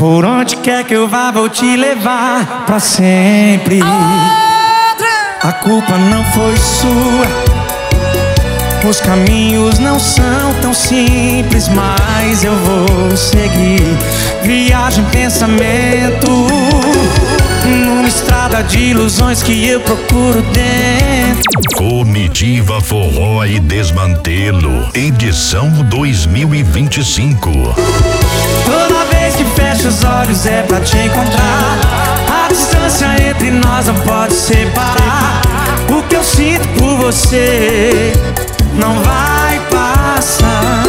Por onde quer que eu vá, vou te levar pra sempre. A culpa não foi sua, os caminhos não são tão simples, mas eu vou seguir. Viagem, pensamento, numa estrada de ilusões que eu procuro dentro. Comitiva Forró e Desmantelo, edição 2025. Toda vez que fecho os olhos é pra te encontrar. A distância entre nós não pode separar. O que eu sinto por você não vai passar.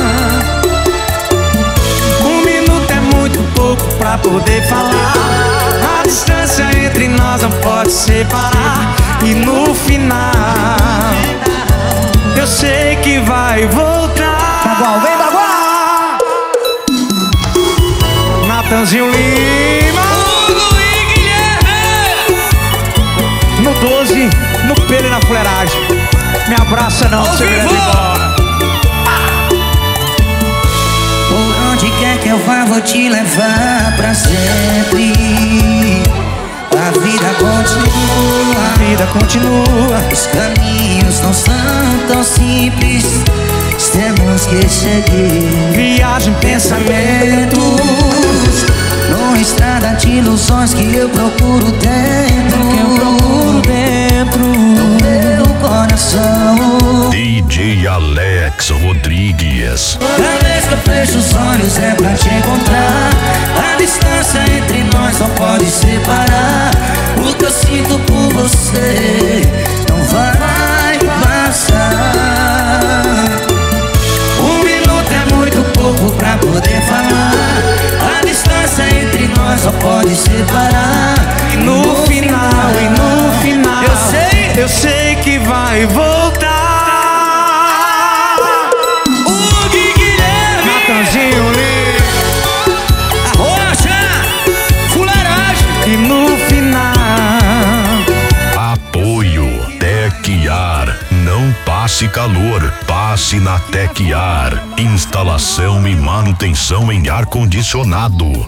Um minuto é muito pouco pra poder falar. A distância entre nós não pode separar. E no final eu sei que vai voltar. Bagual, vem Bagual! Natanzinho Lima, Hugo e Guilherme! no 12, no pelo e na fuleiragem. Me abraça não, que você me leva embora. Por onde quer que eu vá, vou te levar pra sempre. A vida continua, A vida continua. os caminhos não são tão simples, temos que seguir. Viagem, pensamento, Numa estrada de ilusões que eu procuro dentro, do meu coração. DJ Alex Rodrigues. Cada vez que eu fecho os olhos é pra te encontrar. A distância entre nós não pode separar. O que eu sinto por você não vai passar. Um minuto é muito pouco pra poder falar. A distância entre nós só pode separar. e no final, eu sei que vai voltar. Hugo e Guilherme, Natanzinho Lima, Arrocha, fuleiragem. e no final Apoio Tecar. Não passe calor, passe na Tecar. Instalação e manutenção em ar-condicionado.